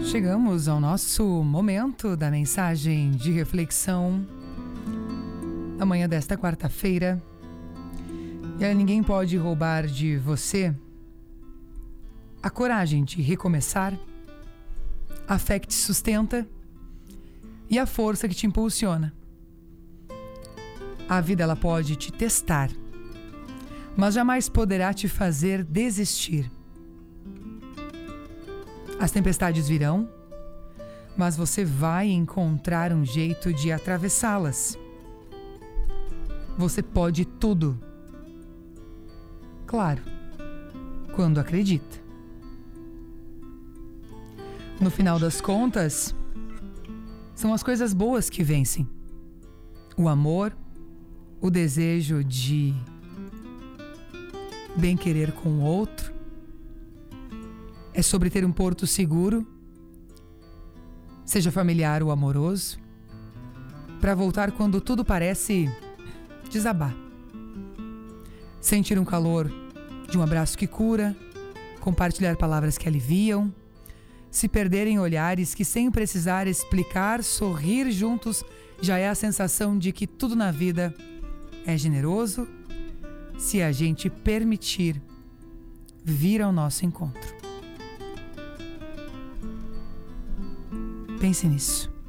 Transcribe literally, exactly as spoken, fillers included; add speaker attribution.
Speaker 1: Chegamos ao nosso momento da mensagem de reflexão da manhã desta quarta-feira. E aí, ninguém pode roubar de você a coragem de recomeçar, a fé que te sustenta e a força que te impulsiona. A vida ela pode te testar, mas jamais poderá te fazer desistir. As tempestades virão, mas você vai encontrar um jeito de atravessá-las. Você pode tudo. Claro, quando acredita. No final das contas, são as coisas boas que vencem. O amor, o desejo de bem-querer com o outro. É sobre ter um porto seguro, seja familiar ou amoroso, para voltar quando tudo parece desabar. Sentir um calor de um abraço que cura, compartilhar palavras que aliviam, se perder em olhares que, sem precisar explicar, sorrir juntos já é a sensação de que tudo na vida é generoso se a gente permitir vir ao nosso encontro. Pense nisso.